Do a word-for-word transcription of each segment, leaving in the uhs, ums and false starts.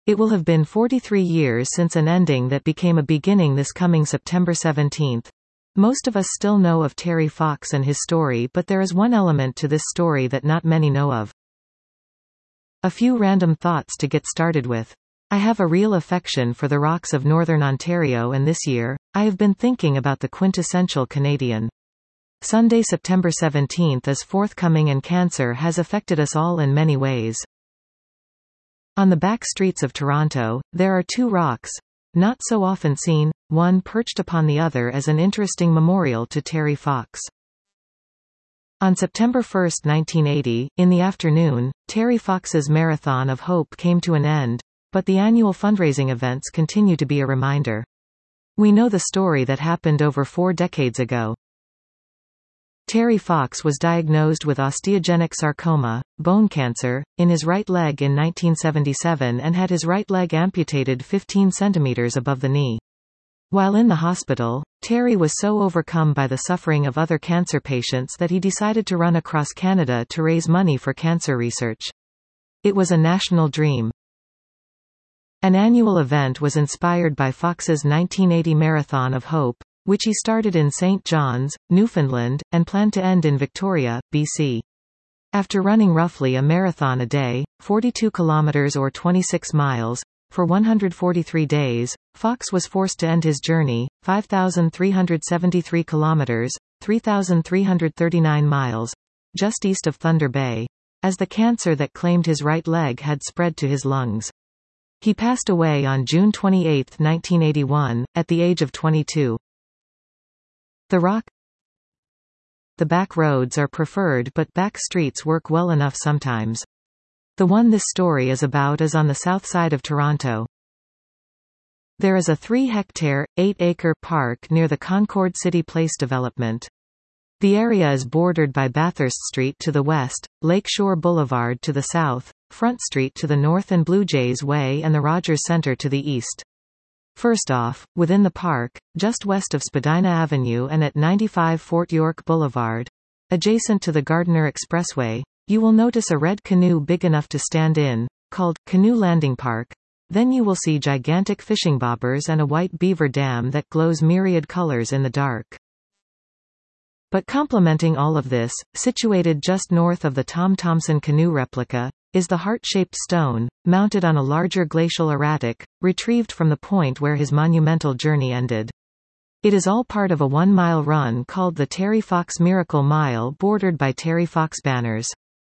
It will have been forty-three years since an ending that became a beginning this coming September seventeenth. Most of us still know of Terry Fox and his story, but there is one element to this story that not many know of. A few random thoughts to get started with. I have a real affection for the rocks of Northern Ontario, and this year, I have been thinking about the quintessential Canadian. Sunday, September seventeenth is forthcoming, and cancer has affected us all in many ways. On the back streets of Toronto, there are two rocks, not so often seen, one perched upon the other as an interesting memorial to Terry Fox. On September first, nineteen eighty, in the afternoon, Terry Fox's Marathon of Hope came to an end, but the annual fundraising events continue to be a reminder. We know the story that happened over four decades ago. Terry Fox was diagnosed with osteogenic sarcoma, bone cancer, in his right leg in nineteen seventy-seven and had his right leg amputated fifteen centimeters above the knee. While in the hospital, Terry was so overcome by the suffering of other cancer patients that he decided to run across Canada to raise money for cancer research. It was a national dream. An annual event was inspired by Fox's nineteen eighty Marathon of Hope, which he started in Saint John's, Newfoundland, and planned to end in Victoria, B C. After running roughly a marathon a day, forty-two kilometers or twenty-six miles, for one hundred forty-three days, Fox was forced to end his journey, five thousand three hundred seventy-three kilometers, three thousand three hundred thirty-nine miles, just east of Thunder Bay, as the cancer that claimed his right leg had spread to his lungs. He passed away on June twenty-eighth, nineteen eighty-one, at the age of twenty-two. The rock. The back roads are preferred, but back streets work well enough sometimes. The one this story is about is on the south side of Toronto. There is a three-hectare, eight-acre park near the Concord City Place development. The area is bordered by Bathurst Street to the west, Lakeshore Boulevard to the south, Front Street to the north, and Blue Jays Way and the Rogers Centre to the east. First off, within the park, just west of Spadina Avenue and at ninety-five Fort York Boulevard, adjacent to the Gardiner Expressway, you will notice a red canoe big enough to stand in, called Canoe Landing Park. Then you will see gigantic fishing bobbers and a white beaver dam that glows myriad colors in the dark. But complementing all of this, situated just north of the Tom Thomson canoe replica, is the heart-shaped stone, mounted on a larger glacial erratic, retrieved from the point where his monumental journey ended. It is all part of a one-mile run called the Terry Fox Miracle Mile, bordered by Terry Fox banners.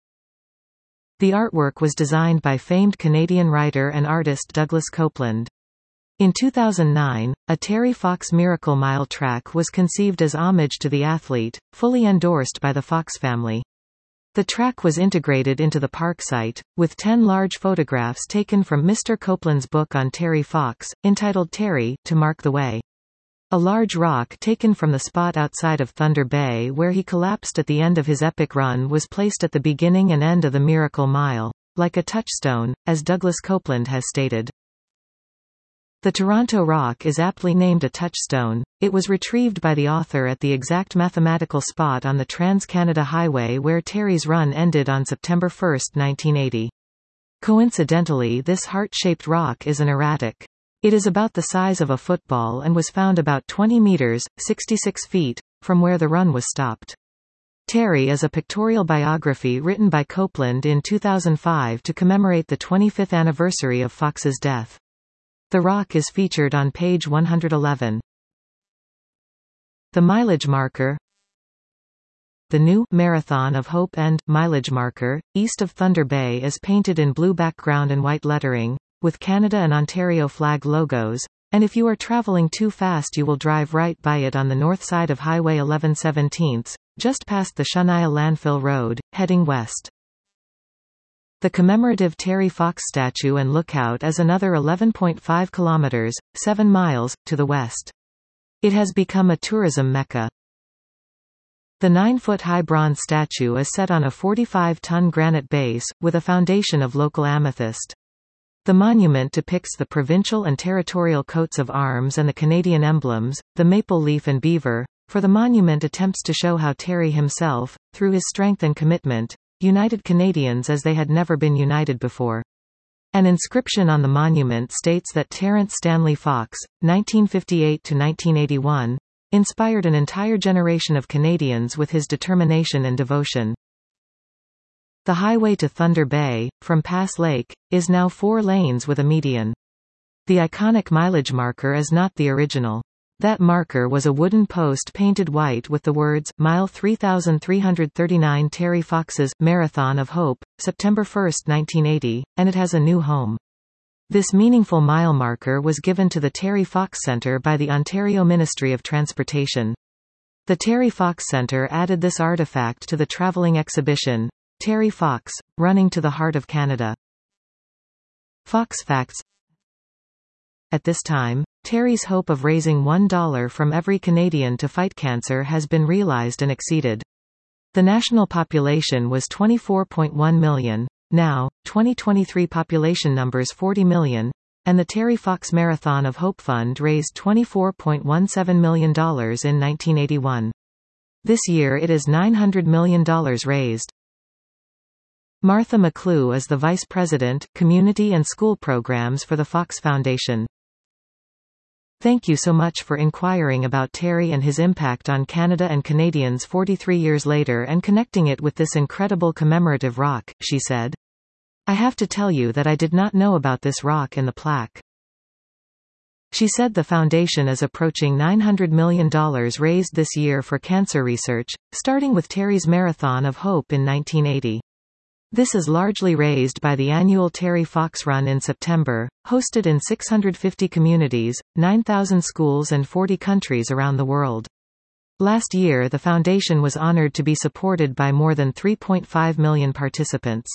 The artwork was designed by famed Canadian writer and artist Douglas Coupland. In two thousand nine, a Terry Fox Miracle Mile track was conceived as homage to the athlete, fully endorsed by the Fox family. The track was integrated into the park site, with ten large photographs taken from Mister Coupland's book on Terry Fox, entitled Terry, to mark the way. A large rock taken from the spot outside of Thunder Bay where he collapsed at the end of his epic run was placed at the beginning and end of the Miracle Mile, like a touchstone, as Douglas Coupland has stated. The Toronto Rock is aptly named a touchstone. It was retrieved by the author at the exact mathematical spot on the Trans-Canada Highway where Terry's run ended on September first, nineteen eighty. Coincidentally, this heart-shaped rock is an erratic. It is about the size of a football and was found about twenty meters, sixty-six feet, from where the run was stopped. Terry is a pictorial biography written by Coupland in two thousand five to commemorate the twenty-fifth anniversary of Fox's death. The rock is featured on page one hundred eleven. The mileage marker. The new Marathon of Hope End mileage marker, east of Thunder Bay, is painted in blue background and white lettering, with Canada and Ontario flag logos, and if you are traveling too fast you will drive right by it on the north side of Highway eleven seventeen, just past the Shania Landfill Road, heading west. The commemorative Terry Fox statue and lookout is another eleven point five kilometers, seven miles, to the west. It has become a tourism mecca. The nine-foot-high bronze statue is set on a forty-five ton granite base, with a foundation of local amethyst. The monument depicts the provincial and territorial coats of arms and the Canadian emblems, the maple leaf and beaver, for the monument attempts to show how Terry himself, through his strength and commitment, united Canadians as they had never been united before. An inscription on the monument states that Terence Stanley Fox, nineteen fifty-eight to nineteen eighty-one, inspired an entire generation of Canadians with his determination and devotion. The highway to Thunder Bay, from Pass Lake, is now four lanes with a median. The iconic mileage marker is not the original. That marker was a wooden post painted white with the words, Mile three thousand three hundred thirty-nine Terry Fox's Marathon of Hope, September first nineteen eighty, and it has a new home. This meaningful mile marker was given to the Terry Fox Centre by the Ontario Ministry of Transportation. The Terry Fox Centre added this artifact to the travelling exhibition, Terry Fox, Running to the Heart of Canada. Fox Facts. At this time, Terry's hope of raising one dollar from every Canadian to fight cancer has been realized and exceeded. The national population was twenty-four point one million. Now, twenty twenty-three population numbers forty million, and the Terry Fox Marathon of Hope Fund raised twenty-four point one seven million dollars in nineteen eighty-one. This year it is nine hundred million dollars raised. Martha McClue is the Vice President, Community and School Programs for the Fox Foundation. Thank you so much for inquiring about Terry and his impact on Canada and Canadians forty-three years later and connecting it with this incredible commemorative rock, she said. I have to tell you that I did not know about this rock and the plaque. She said the foundation is approaching nine hundred million dollars raised this year for cancer research, starting with Terry's Marathon of Hope in nineteen eighty. This is largely raised by the annual Terry Fox Run in September, hosted in six hundred fifty communities, nine thousand schools and forty countries around the world. Last year the foundation was honored to be supported by more than three point five million participants.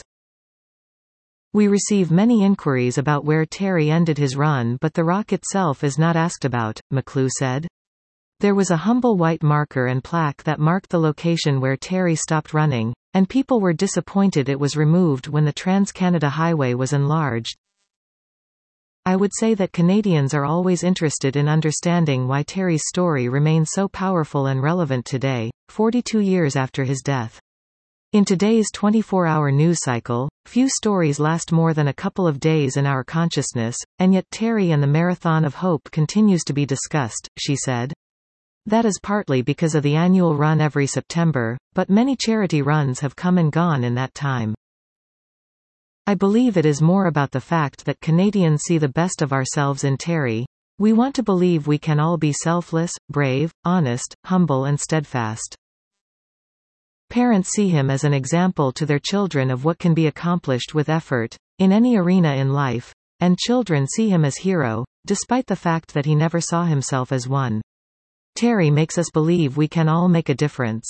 We receive many inquiries about where Terry ended his run, but the rock itself is not asked about, McClue said. There was a humble white marker and plaque that marked the location where Terry stopped running, and people were disappointed it was removed when the Trans-Canada Highway was enlarged. I would say that Canadians are always interested in understanding why Terry's story remains so powerful and relevant today, forty-two years after his death. In today's twenty-four hour news cycle, few stories last more than a couple of days in our consciousness, and yet Terry and the Marathon of Hope continues to be discussed, she said. That is partly because of the annual run every September, but many charity runs have come and gone in that time. I believe it is more about the fact that Canadians see the best of ourselves in Terry. We want to believe we can all be selfless, brave, honest, humble and steadfast. Parents see him as an example to their children of what can be accomplished with effort, in any arena in life, and children see him as hero, despite the fact that he never saw himself as one. Terry makes us believe we can all make a difference.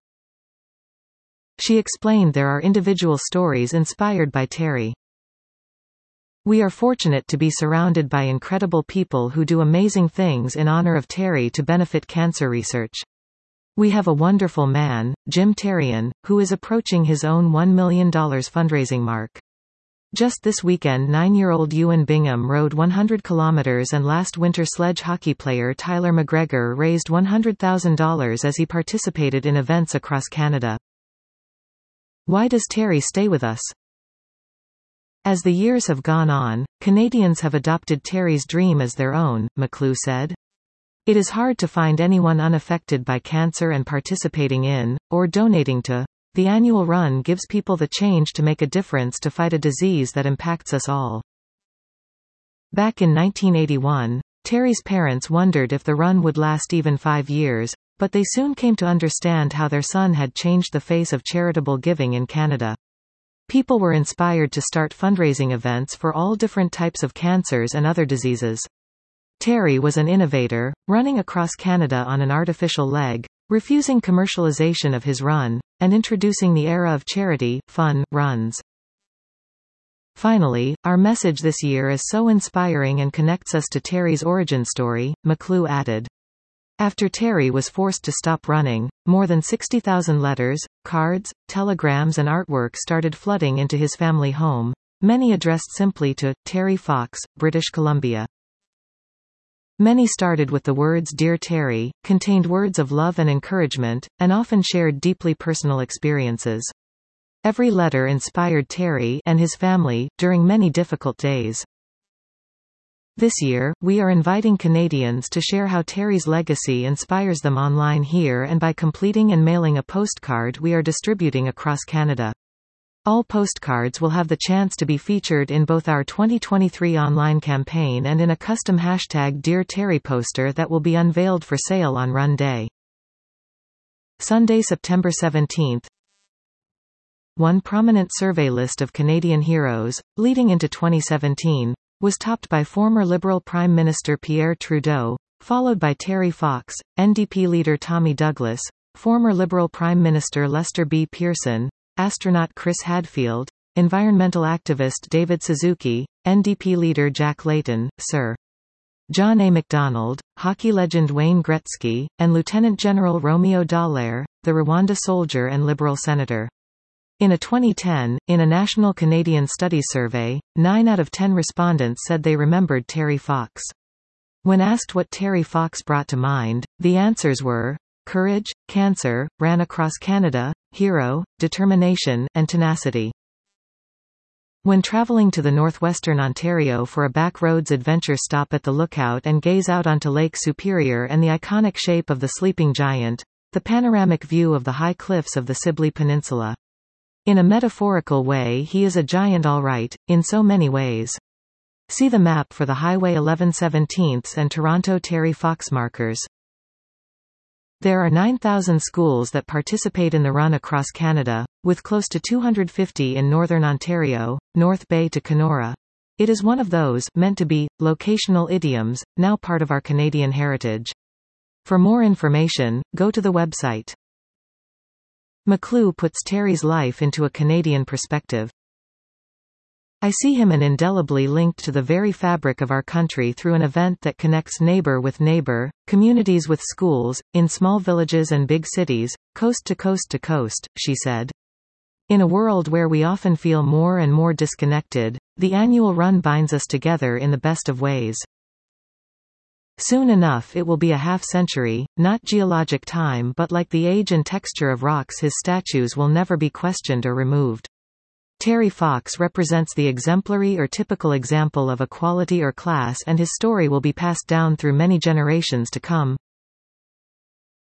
She explained there are individual stories inspired by Terry. We are fortunate to be surrounded by incredible people who do amazing things in honor of Terry to benefit cancer research. We have a wonderful man, Jim Terrian, who is approaching his own one million dollars fundraising mark. Just this weekend nine-year-old Ewan Bingham rode one hundred kilometers and last winter sledge hockey player Tyler McGregor raised one hundred thousand dollars as he participated in events across Canada. Why does Terry stay with us? As the years have gone on, Canadians have adopted Terry's dream as their own, McClue said. It is hard to find anyone unaffected by cancer and participating in, or donating to, the annual run gives people the change to make a difference to fight a disease that impacts us all. Back in nineteen eighty-one, Terry's parents wondered if the run would last even five years, but they soon came to understand how their son had changed the face of charitable giving in Canada. People were inspired to start fundraising events for all different types of cancers and other diseases. Terry was an innovator, running across Canada on an artificial leg, refusing commercialization of his run, and introducing the era of charity, fun, runs. Finally, our message this year is so inspiring and connects us to Terry's origin story, McClue added. After Terry was forced to stop running, more than sixty thousand letters, cards, telegrams and artwork started flooding into his family home, many addressed simply to Terry Fox, British Columbia. Many started with the words Dear Terry, contained words of love and encouragement, and often shared deeply personal experiences. Every letter inspired Terry and his family during many difficult days. This year, we are inviting Canadians to share how Terry's legacy inspires them online here and by completing and mailing a postcard we are distributing across Canada. All postcards will have the chance to be featured in both our twenty twenty-three online campaign and in a custom hashtag Dear Terry poster that will be unveiled for sale on Run Day. Sunday, September seventeenth. One prominent survey list of Canadian heroes, leading into twenty seventeen, was topped by former Liberal Prime Minister Pierre Trudeau, followed by Terry Fox, N D P leader Tommy Douglas, former Liberal Prime Minister Lester B. Pearson, astronaut Chris Hadfield, environmental activist David Suzuki, N D P leader Jack Layton, Sir John A. Macdonald, hockey legend Wayne Gretzky, and Lieutenant General Romeo Dallaire, the Rwanda soldier and Liberal senator. In a twenty ten, in a National Canadian Studies survey, nine out of ten respondents said they remembered Terry Fox. When asked what Terry Fox brought to mind, the answers were courage, cancer, ran across Canada, hero, determination, and tenacity. When traveling to the northwestern Ontario for a backroads adventure, stop at the Lookout and gaze out onto Lake Superior and the iconic shape of the sleeping giant, the panoramic view of the high cliffs of the Sibley Peninsula. In a metaphorical way, he is a giant all right, in so many ways. See the map for the Highway eleven seventeenths and Toronto Terry Fox markers. There are nine thousand schools that participate in the run across Canada, with close to two hundred fifty in Northern Ontario, North Bay to Kenora. It is one of those, meant to be, locational idioms, now part of our Canadian heritage. For more information, go to the website. McClue puts Terry's life into a Canadian perspective. I see him an indelibly linked to the very fabric of our country through an event that connects neighbor with neighbor, communities with schools, in small villages and big cities, coast to coast to coast, she said. In a world where we often feel more and more disconnected, the annual run binds us together in the best of ways. Soon enough it will be a half-century, not geologic time, but like the age and texture of rocks, his statues will never be questioned or removed. Terry Fox represents the exemplary or typical example of a quality or class, and his story will be passed down through many generations to come.